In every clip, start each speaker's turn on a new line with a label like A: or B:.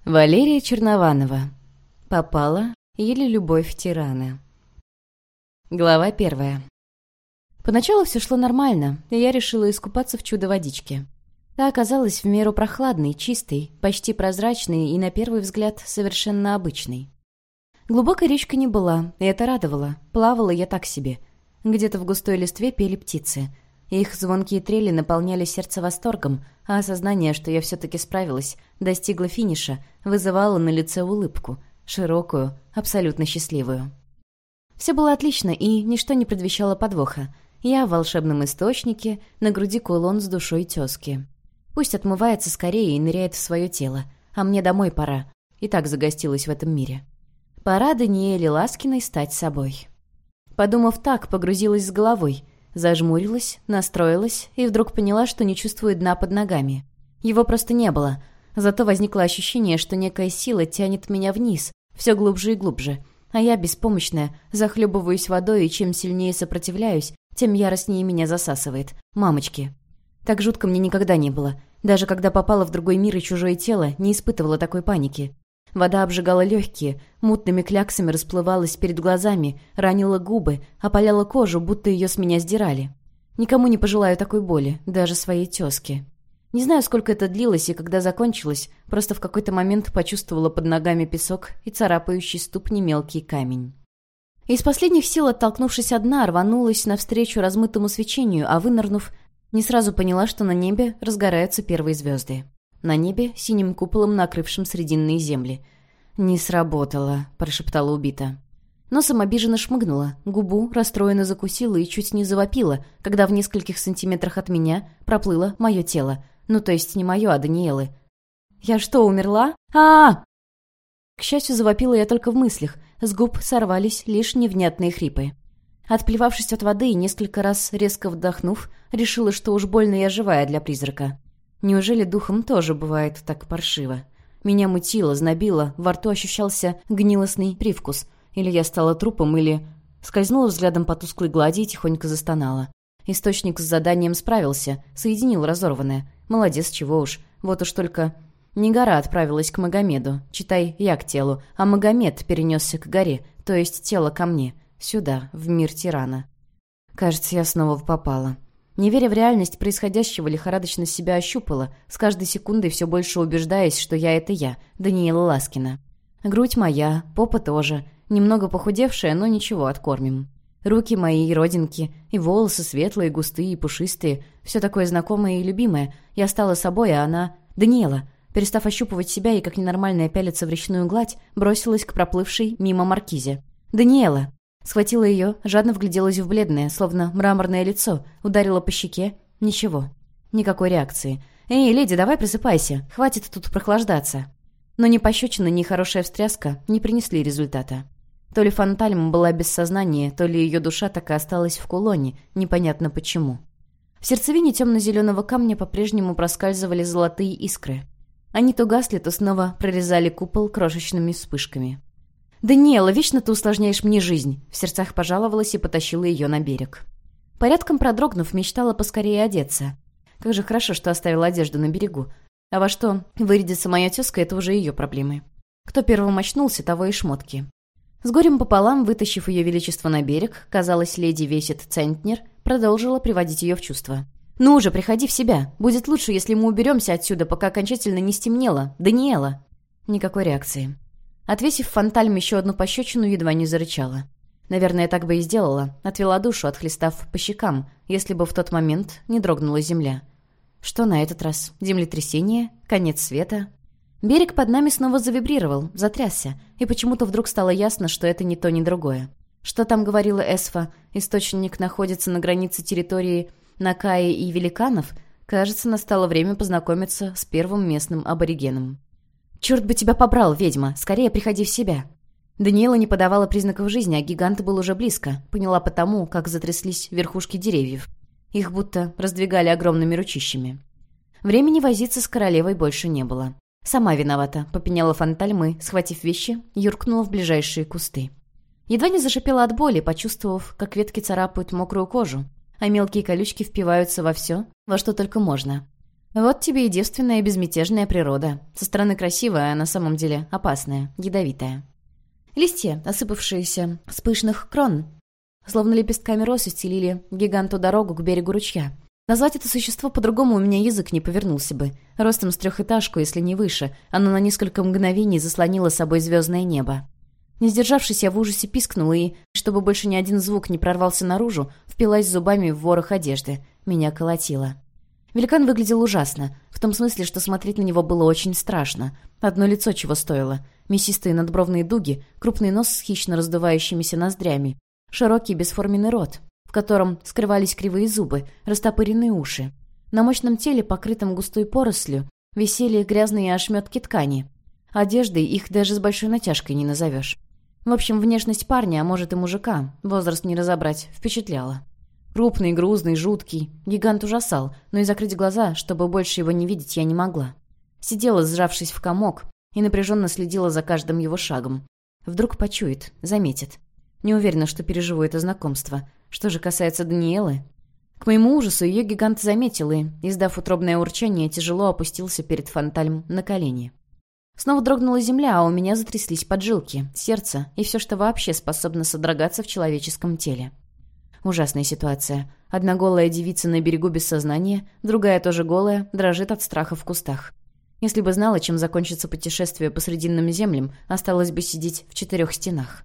A: Валерия Чернованова. Попала или любовь тирана. Глава 1. Поначалу все шло нормально, и я решила искупаться в чудо-водичке. Та оказалась в меру прохладной, чистой, почти прозрачной и, на первый взгляд, совершенно обычной. Глубокой речка не была, и это радовало. Плавала я так себе. Где-то в густой листве пели птицы. Их звонкие трели наполняли сердце восторгом, а осознание, что я все-таки справилась, достигла финиша, вызывало на лице улыбку, широкую, абсолютно счастливую. Все было отлично, и ничто не предвещало подвоха. Я в волшебном источнике, на груди кулон с душой тезки. Пусть отмывается скорее и ныряет в свое тело, а мне домой пора, и так загостилась в этом мире. Пора Даниэле Ласкиной стать собой. Подумав так, погрузилась с головой, зажмурилась, настроилась и вдруг поняла, что не чувствую дна под ногами. Его просто не было. Зато возникло ощущение, что некая сила тянет меня вниз, все глубже и глубже. А я, беспомощная, захлебываюсь водой, и чем сильнее сопротивляюсь, тем яростнее меня засасывает. Мамочки. Так жутко мне никогда не было. Даже когда попала в другой мир и чужое тело, не испытывала такой паники. Вода обжигала легкие, мутными кляксами расплывалась перед глазами, ранила губы, опаляла кожу, будто ее с меня сдирали. Никому не пожелаю такой боли, даже своей тезке. Не знаю, сколько это длилось и когда закончилось, просто в какой-то момент почувствовала под ногами песок и царапающий ступни мелкий камень. Из последних сил, оттолкнувшись от дна, рванулась навстречу размытому свечению, а вынырнув, не сразу поняла, что на небе разгораются первые звезды. На небе, синим куполом, накрывшим срединные земли. «Не сработало», — прошептала убита. Носом обиженно шмыгнула, губу расстроенно закусила и чуть не завопила, когда в нескольких сантиметрах от меня проплыло мое тело. Ну, то есть не мое, а Даниэлы. «Я что, умерла? А-а-а!» К счастью, завопила я только в мыслях. С губ сорвались лишь невнятные хрипы. Отплевавшись от воды и несколько раз резко вдохнув, решила, что уж больно я живая для призрака. Неужели духом тоже бывает так паршиво? Меня мутило, знобило, во рту ощущался гнилостный привкус. Или я стала трупом, или... Скользнула взглядом по тусклой глади и тихонько застонала. Источник с заданием справился, соединил разорванное. Молодец, чего уж. Вот уж только... Не гора отправилась к Магомеду, читай, я к телу, а Магомед перенесся к горе, то есть тело ко мне, сюда, в мир тирана. Кажется, я снова попала. Не веря в реальность происходящего, лихорадочно себя ощупала, с каждой секундой все больше убеждаясь, что я — это я, Даниэла Ласкина. Грудь моя, попа тоже, немного похудевшая, но ничего, откормим. Руки мои и родинки, и волосы светлые, густые и пушистые, все такое знакомое и любимое. Я стала собой, а она — Даниэла. Перестав ощупывать себя и как ненормальная пялиться в речную гладь, бросилась к проплывшей мимо маркизе. «Даниэла!» Схватила ее, жадно вгляделась в бледное, словно мраморное лицо, ударила по щеке. Ничего. Никакой реакции. «Эй, леди, давай просыпайся, хватит тут прохлаждаться». Но ни пощечина, ни хорошая встряска не принесли результата. То ли Фантальма была без сознания, то ли ее душа так и осталась в кулоне, непонятно почему. В сердцевине темно-зеленого камня по-прежнему проскальзывали золотые искры. Они то гасли, то снова прорезали купол крошечными вспышками. «Даниэла, вечно ты усложняешь мне жизнь», — в сердцах пожаловалась и потащила ее на берег. Порядком продрогнув, мечтала поскорее одеться. Как же хорошо, что оставила одежду на берегу. А во что вырядится моя тезка — это уже ее проблемы. Кто первым очнулся, того и шмотки. С горем пополам, вытащив ее величество на берег, казалось, леди весит центнер, продолжила приводить ее в чувство. «Ну уже, приходи в себя. Будет лучше, если мы уберемся отсюда, пока окончательно не стемнело. Даниэла!» Никакой реакции. Отвесив Фантальм еще одну пощечину, едва не зарычала. Наверное, так бы и сделала, отвела душу, отхлестав по щекам, если бы в тот момент не дрогнула земля. Что на этот раз? Землетрясение? Конец света? Берег под нами снова завибрировал, затрясся, и почему-то вдруг стало ясно, что это ни то, ни другое. Что там говорила Эсфа? Источник находится на границе территории Накаи и Великанов? Кажется, настало время познакомиться с первым местным аборигеном. «Черт бы тебя побрал, ведьма! Скорее приходи в себя!» Даниэла не подавала признаков жизни, а гигант был уже близко. Поняла потому, как затряслись верхушки деревьев. Их будто раздвигали огромными ручищами. Времени возиться с королевой больше не было. «Сама виновата», — попеняла Фантальмы, схватив вещи, юркнула в ближайшие кусты. Едва не зашипела от боли, почувствовав, как ветки царапают мокрую кожу, а мелкие колючки впиваются во все, во что только можно. Вот тебе и девственная безмятежная природа. Со стороны красивая, а на самом деле опасная, ядовитая. Листья, осыпавшиеся с пышных крон, словно лепестками роз исцелили гиганту дорогу к берегу ручья. Назвать это существо по-другому у меня язык не повернулся бы. Ростом с трехэтажку, если не выше, оно на несколько мгновений заслонило собой звездное небо. Не сдержавшись, я в ужасе пискнула и, чтобы больше ни один звук не прорвался наружу, впилась зубами в ворох одежды. Меня колотило. Великан выглядел ужасно, в том смысле, что смотреть на него было очень страшно. Одно лицо чего стоило. Мясистые надбровные дуги, крупный нос с хищно раздувающимися ноздрями, широкий бесформенный рот, в котором скрывались кривые зубы, растопыренные уши. На мощном теле, покрытом густой порослью, висели грязные ошметки ткани. Одеждой их даже с большой натяжкой не назовешь. В общем, внешность парня, а может и мужика, возраст не разобрать, впечатляла. Крупный, грузный, жуткий. Гигант ужасал, но и закрыть глаза, чтобы больше его не видеть, я не могла. Сидела, сжавшись в комок, и напряженно следила за каждым его шагом. Вдруг почует, заметит. Не уверена, что переживу это знакомство. Что же касается Даниэлы... К моему ужасу ее гигант заметил и, издав утробное урчание, тяжело опустился перед Фантальм на колени. Снова дрогнула земля, а у меня затряслись поджилки, сердце и все, что вообще способно содрогаться в человеческом теле. Ужасная ситуация. Одна голая девица на берегу без сознания, другая тоже голая, дрожит от страха в кустах. Если бы знала, чем закончится путешествие по Срединным землям, осталось бы сидеть в 4 стенах.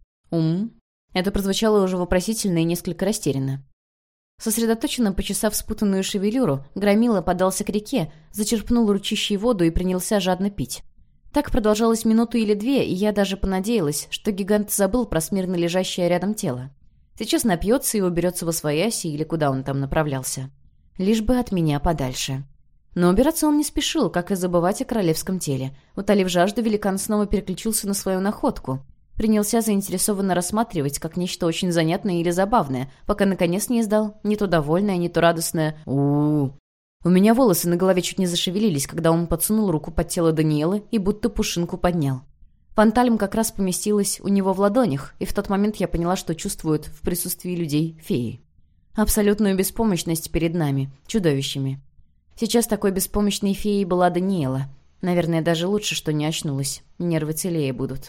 A: Это прозвучало уже вопросительно и несколько растерянно. Сосредоточенно почесав спутанную шевелюру, Громила подался к реке, зачерпнул ручищей воду и принялся жадно пить. Так продолжалось минуту или две, и я даже понадеялась, что гигант забыл про смирно лежащее рядом тело. Сейчас напьется и уберется восвояси или куда он там направлялся. Лишь бы от меня подальше. Но убираться он не спешил, как и забывать о королевском теле. Утолив жажду, великан снова переключился на свою находку. Принялся заинтересованно рассматривать, как нечто очень занятное или забавное, пока наконец не издал не то довольное, не то радостное «у-у-у». У меня волосы на голове чуть не зашевелились, когда он подсунул руку под тело Даниэлы и будто пушинку поднял. Фантальм как раз поместилась у него в ладонях, и в тот момент я поняла, что чувствуют в присутствии людей феи. Абсолютную беспомощность перед нами, чудовищами. Сейчас такой беспомощной феей была Даниэла. Наверное, даже лучше, что не очнулась. Нервы целее будут.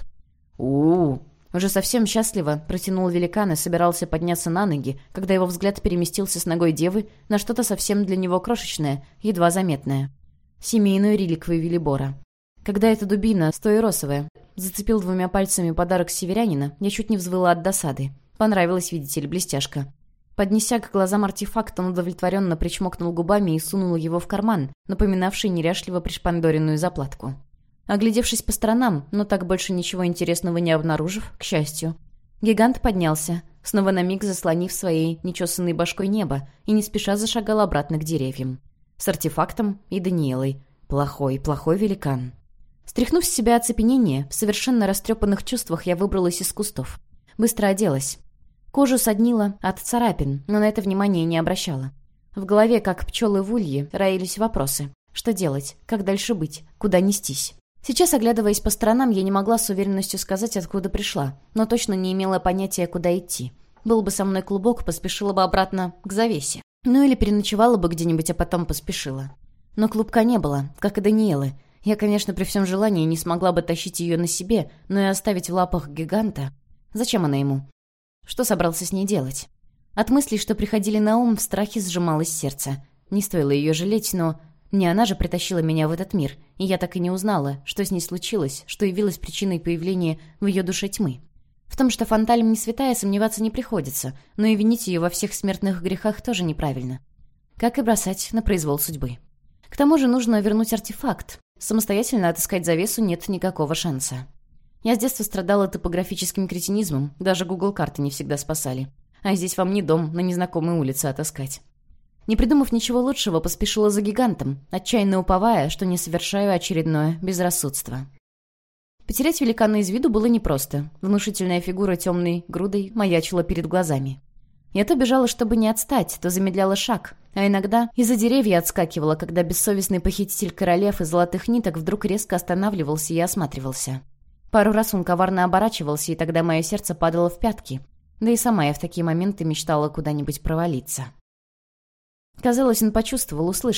A: у Уже совсем счастливо протянул великан и собирался подняться на ноги, когда его взгляд переместился с ногой девы на что-то совсем для него крошечное, едва заметное. Семейную реликвию Велибора. Когда эта дубина, стоиросовая, зацепил 2 пальцами подарок северянина, я чуть не взвыла от досады. Понравилась, видите ли, блестяшка. Поднеся к глазам артефакт, он удовлетворенно причмокнул губами и сунул его в карман, напоминавший неряшливо пришпандоренную заплатку. Оглядевшись по сторонам, но так больше ничего интересного не обнаружив, к счастью, гигант поднялся, снова на миг заслонив своей нечесанной башкой небо, и не спеша зашагал обратно к деревьям. С артефактом и Даниэлой. Плохой, плохой великан. Стряхнув с себя оцепенение, в совершенно растрепанных чувствах я выбралась из кустов. Быстро оделась. Кожу соднила от царапин, но на это внимания не обращала. В голове, как пчелы в улье, роились вопросы. Что делать? Как дальше быть? Куда нестись? Сейчас, оглядываясь по сторонам, я не могла с уверенностью сказать, откуда пришла, но точно не имела понятия, куда идти. Был бы со мной клубок, поспешила бы обратно к завесе. Ну или переночевала бы где-нибудь, а потом поспешила. Но клубка не было, как и Даниэлы. Я, конечно, при всем желании не смогла бы тащить ее на себе, но и оставить в лапах гиганта. Зачем она ему? Что собрался с ней делать? От мыслей, что приходили на ум, в страхе сжималось сердце. Не стоило ее жалеть, но... Не она же притащила меня в этот мир, и я так и не узнала, что с ней случилось, что явилось причиной появления в ее душе тьмы. В том, что Фантальм не святая, сомневаться не приходится, но и винить ее во всех смертных грехах тоже неправильно. Как и бросать на произвол судьбы. К тому же нужно вернуть артефакт. Самостоятельно отыскать завесу нет никакого шанса. Я с детства страдала топографическим кретинизмом, даже Google-карты не всегда спасали. А здесь вам не дом на незнакомой улице отыскать. Не придумав ничего лучшего, поспешила за гигантом, отчаянно уповая, что не совершаю очередное безрассудство. Потерять великана из виду было непросто. Внушительная фигура темной грудой маячила перед глазами. Я то бежала, чтобы не отстать, то замедляла шаг, а иногда из-за деревья отскакивала, когда бессовестный похититель королев и золотых ниток вдруг резко останавливался и осматривался. Пару раз он коварно оборачивался, и тогда мое сердце падало в пятки, да и сама я в такие моменты мечтала куда-нибудь провалиться. Казалось, он почувствовал, услышал.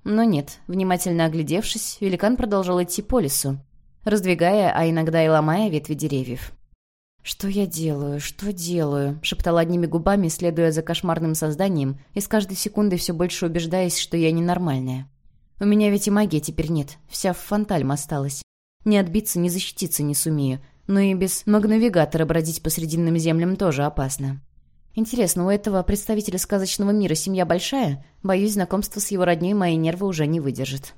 A: Но нет, внимательно оглядевшись, великан продолжал идти по лесу, раздвигая, а иногда и ломая ветви деревьев. «Что я делаю? Что делаю?» — шептала одними губами, следуя за кошмарным созданием, и с каждой секундой все больше убеждаясь, что я ненормальная. У меня ведь и магии теперь нет, вся в фантальм осталась. Ни отбиться, ни защититься не сумею, но и без магнавигатора бродить по срединным землям тоже опасно. Интересно, у этого представителя сказочного мира семья большая? Боюсь, знакомство с его роднёй мои нервы уже не выдержит.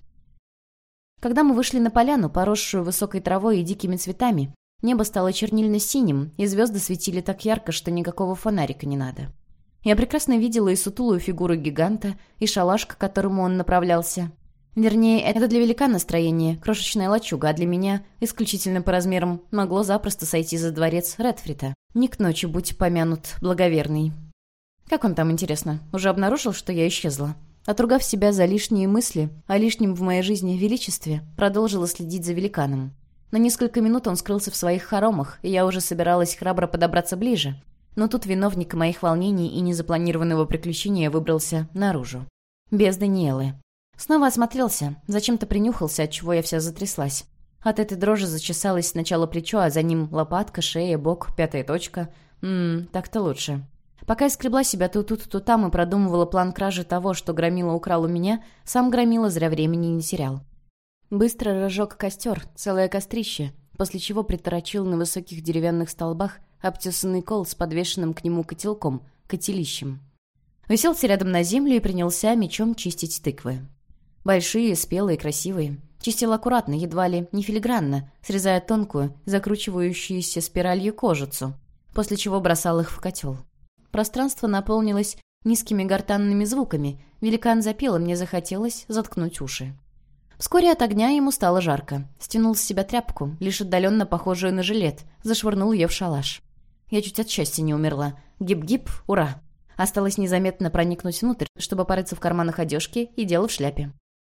A: Когда мы вышли на поляну, поросшую высокой травой и дикими цветами, небо стало чернильно-синим, и звезды светили так ярко, что никакого фонарика не надо. Я прекрасно видела и сутулую фигуру гиганта, и шалаш, к которому он направлялся. Вернее, это для великана строение, крошечная лачуга, а для меня, исключительно по размерам, могло запросто сойти за дворец Редфрита. Не к ночи, будь помянут, благоверный. Как он там, интересно, уже обнаружил, что я исчезла? Отругав себя за лишние мысли о лишнем в моей жизни величестве, продолжила следить за великаном. На несколько минут он скрылся в своих хоромах, и я уже собиралась храбро подобраться ближе. Но тут виновник моих волнений и незапланированного приключения выбрался наружу. Без Даниэлы. Снова осмотрелся, зачем-то принюхался, отчего я вся затряслась. От этой дрожи зачесалось сначала плечо, а за ним лопатка, шея, бок, пятая точка. Так-то лучше. Пока я скребла себя то тут, то там и продумывала план кражи того, что Громила украл у меня, сам Громила зря времени не терял. Быстро разжег костер, целое кострище, после чего приторочил на высоких деревянных столбах обтесанный кол с подвешенным к нему котелком, котелищем. Уселся рядом на землю и принялся мечом чистить тыквы. Большие, спелые, красивые. Чистил аккуратно, едва ли не филигранно, срезая тонкую, закручивающуюся спиралью кожицу, после чего бросал их в котел. Пространство наполнилось низкими гортанными звуками. Великан запел, и мне захотелось заткнуть уши. Вскоре от огня ему стало жарко. Стянул с себя тряпку, лишь отдаленно похожую на жилет, зашвырнул ее в шалаш. Я чуть от счастья не умерла. Гип-гип, ура! Осталось незаметно проникнуть внутрь, чтобы порыться в карманах одежки, и дело в шляпе.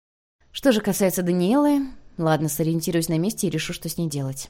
A: Что же касается Даниэлы, ладно, сориентируюсь на месте и решу, что с ней делать.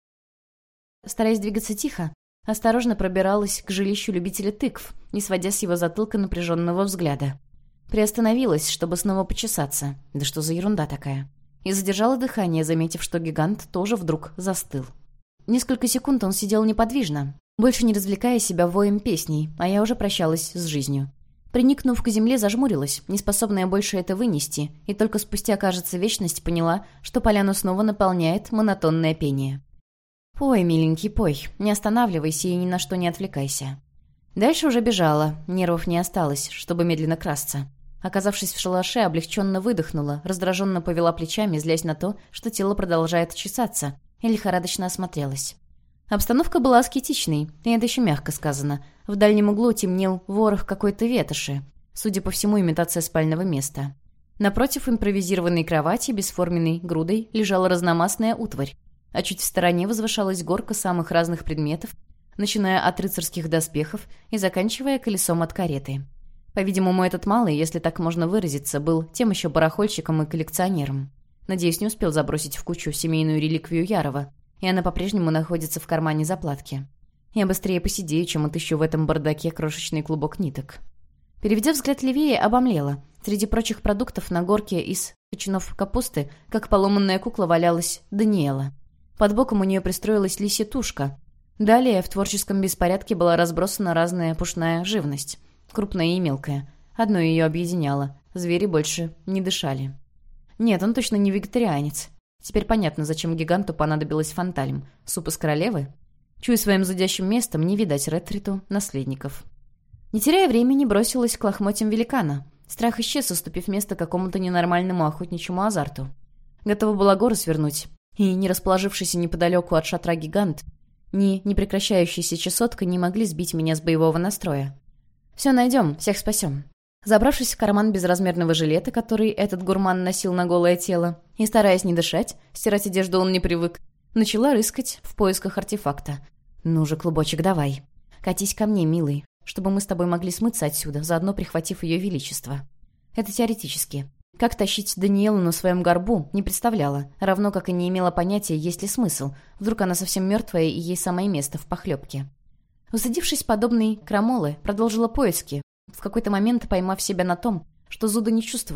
A: Стараясь двигаться тихо, осторожно пробиралась к жилищу любителя тыкв, не сводя с его затылка напряженного взгляда. Приостановилась, чтобы снова почесаться. Да что за ерунда такая? И задержала дыхание, заметив, что гигант тоже вдруг застыл. Несколько секунд он сидел неподвижно, больше не развлекая себя воем песней, а я уже прощалась с жизнью. Приникнув к земле, зажмурилась, неспособная больше это вынести, и только спустя, кажется, вечность поняла, что поляну снова наполняет монотонное пение. «Пой, миленький, пой, не останавливайся и ни на что не отвлекайся». Дальше уже бежала, нервов не осталось, чтобы медленно красться. Оказавшись в шалаше, облегченно выдохнула, раздраженно повела плечами, злясь на то, что тело продолжает чесаться, и лихорадочно осмотрелась. Обстановка была аскетичной, и это еще мягко сказано. В дальнем углу темнел ворох какой-то ветоши, судя по всему, имитация спального места. Напротив импровизированной кровати бесформенной грудой лежала разномастная утварь, а чуть в стороне возвышалась горка самых разных предметов, начиная от рыцарских доспехов и заканчивая колесом от кареты. По-видимому, этот малый, если так можно выразиться, был тем еще барахольщиком и коллекционером. Надеюсь, не успел забросить в кучу семейную реликвию Ярова, и она по-прежнему находится в кармане заплатки. Я быстрее посидею, чем отыщу в этом бардаке крошечный клубок ниток. Переведя взгляд левее, обомлела. Среди прочих продуктов на горке из кочанов капусты, как поломанная кукла, валялась Даниэла. Под боком у нее пристроилась лисья тушка. Далее в творческом беспорядке была разбросана разная пушная живность, крупная и мелкая. Одно ее объединяло — звери больше не дышали. Нет, он точно не вегетарианец. Теперь понятно, зачем гиганту понадобилось фантальм. Суп из королевы? Чуя своим зудящим местом, не видать Редфриту наследников. Не теряя времени, бросилась к лохмотьям великана. Страх исчез, уступив место какому-то ненормальному охотничьему азарту. Готова была горы свернуть. И, не расположившийся неподалеку от шатра гигант, ни непрекращающаяся чесотка не могли сбить меня с боевого настроя. «Все найдем, всех спасем». Забравшись в карман безразмерного жилета, который этот гурман носил на голое тело, и стараясь не дышать, стирать одежду он не привык, начала рыскать в поисках артефакта. «Ну же, клубочек, давай. Катись ко мне, милый, чтобы мы с тобой могли смыться отсюда, заодно прихватив ее величество». Это теоретически. Как тащить Даниэлу на своем горбу, не представляла, равно как и не имела понятия, есть ли смысл. Вдруг она совсем мертвая, и ей самое место в похлебке. Усадившись подобной крамолы, продолжила поиски, в какой-то момент поймав себя на том, что зуда не чувствую.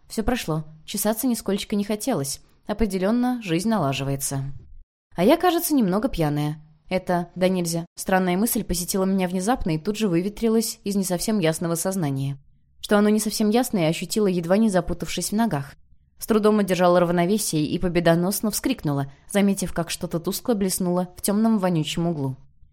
A: Все прошло. Чесаться нисколько не хотелось. Определенно, жизнь налаживается. А я, кажется, немного пьяная. Это, да нельзя, странная мысль посетила меня внезапно и тут же выветрилась из не совсем ясного сознания. Что оно не совсем ясное, я ощутила, едва не запутавшись в ногах. С трудом одержала равновесие и победоносно вскрикнула, заметив, как что-то тускло блеснуло в темном вонючем углу.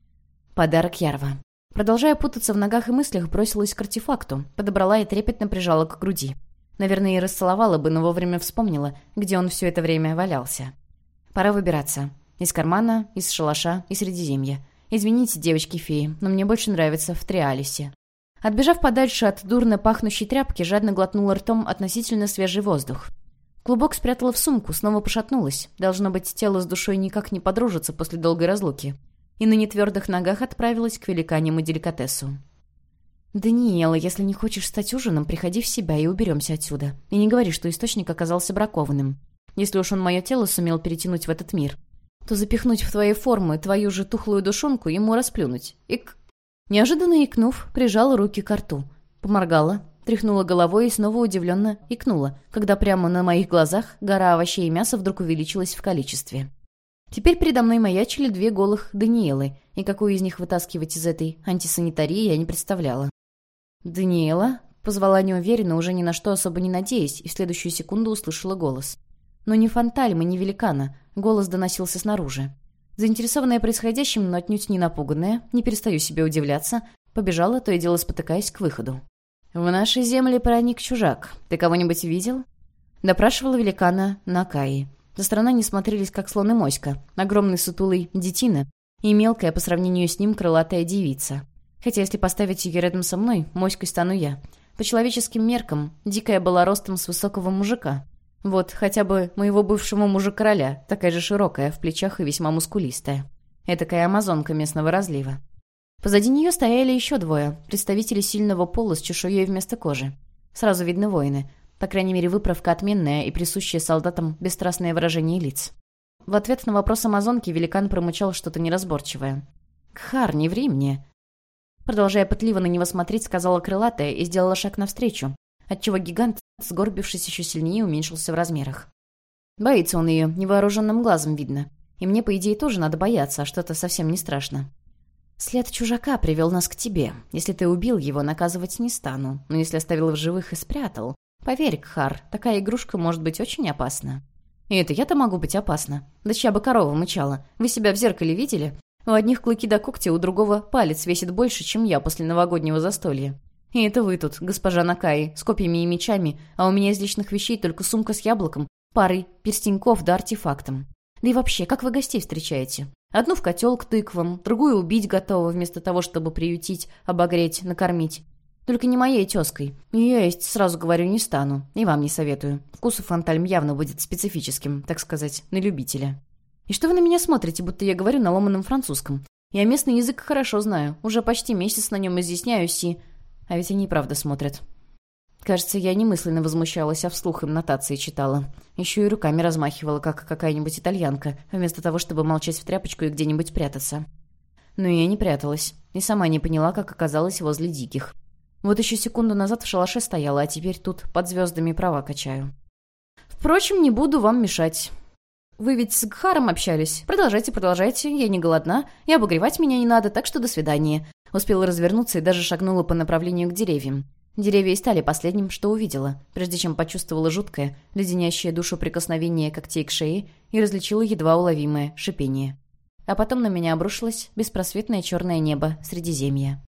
A: Подарок Ярва. Продолжая путаться в ногах и мыслях, бросилась к артефакту, подобрала и трепетно прижала к груди. Наверное, и расцеловала бы, но вовремя вспомнила, где он все это время валялся. Пора выбираться. Из кармана, из шалаша и Средиземья. Извините, девочки-феи, но мне больше нравится в Триалисе. Отбежав подальше от дурно пахнущей тряпки, жадно глотнула ртом относительно свежий воздух. Клубок спрятала в сумку, снова пошатнулась. Должно быть, тело с душой никак не подружится после долгой разлуки. И на нетвердых ногах отправилась к великаньему деликатесу. «Даниэла, если не хочешь стать ужином, приходи в себя и уберемся отсюда. И не говори, что источник оказался бракованным. Если уж он мое тело сумел перетянуть в этот мир, то запихнуть в твои формы твою же тухлую душонку ему расплюнуть. Ик!» Неожиданно икнув, прижала руки к рту. Поморгала, тряхнула головой и снова удивленно икнула, когда прямо на моих глазах гора овощей и мяса вдруг увеличилась в количестве. Теперь передо мной маячили 2 голых Даниэлы, и какую из них вытаскивать из этой антисанитарии я не представляла. «Даниэла?» — позвала неуверенно, уже ни на что особо не надеясь, и в следующую секунду услышала голос. Но не фантальмы, не великана. Голос доносился снаружи. Заинтересованная происходящим, но отнюдь не напуганная, не перестаю себе удивляться, побежала, то и дело спотыкаясь, к выходу. «В наши земли проник чужак. Ты кого-нибудь видел?» Допрашивала великана Накаи. Со стороны они смотрелись, как слон и моська, огромный сутулый детина и мелкая по сравнению с ним крылатая девица. Хотя если поставить ее рядом со мной, моськой стану я. По человеческим меркам, дикая была ростом с высокого мужика. Вот, хотя бы моего бывшего мужа-короля, такая же широкая, в плечах и весьма мускулистая. Этакая амазонка местного разлива. Позади нее стояли еще 2, представители сильного пола с чешуей вместо кожи. Сразу видны воины. По крайней мере, выправка отменная и присущая солдатам бесстрастное выражение лиц. В ответ на вопрос амазонки великан промычал что-то неразборчивое. «Кхар, не ври мне!» Продолжая пытливо на него смотреть, сказала крылатая и сделала шаг навстречу, отчего гигант, сгорбившись еще сильнее, уменьшился в размерах. Боится он ее, невооруженным глазом видно. И мне, по идее, тоже надо бояться, а что-то совсем не страшно. «След чужака привел нас к тебе. Если ты убил его, наказывать не стану. Но если оставил в живых и спрятал... Поверь, Кхар, такая игрушка может быть очень опасна». «И это я-то могу быть опасна. Да чья бы корова мычала. Вы себя в зеркале видели? У одних клыки до когтя, у другого палец весит больше, чем я после новогоднего застолья. И это вы тут, госпожа Накаи, с копьями и мечами, а у меня из личных вещей только сумка с яблоком, парой перстеньков да артефактом. Да и вообще, как вы гостей встречаете? Одну в котел к тыквам, другую убить готова, вместо того, чтобы приютить, обогреть, накормить. Только не моей тезкой. Ее есть, сразу говорю, не стану. И вам не советую. Вкус у фантальм явно будет специфическим, так сказать, на любителя. И что вы на меня смотрите, будто я говорю на ломаном французском? Я местный язык хорошо знаю. Уже почти месяц на нем изъясняюсь и... А ведь они и правда смотрят. Кажется, я не мысленно возмущалась, а вслух им нотации читала. Еще и руками размахивала, как какая-нибудь итальянка, вместо того, чтобы молчать в тряпочку и где-нибудь прятаться. Но я не пряталась. И сама не поняла, как оказалась возле диких. Вот еще секунду назад в шалаше стояла, а теперь тут под звездами права качаю. Впрочем, не буду вам мешать. Вы ведь с Гхаром общались. Продолжайте, я не голодна, и обогревать меня не надо, так что до свидания. Успела развернуться и даже шагнула по направлению к деревьям. Деревья и стали последним, что увидела, прежде чем почувствовала жуткое, леденящее душу прикосновение когтей к шее и различила едва уловимое шипение. А потом на меня обрушилось беспросветное черное небо Средиземья.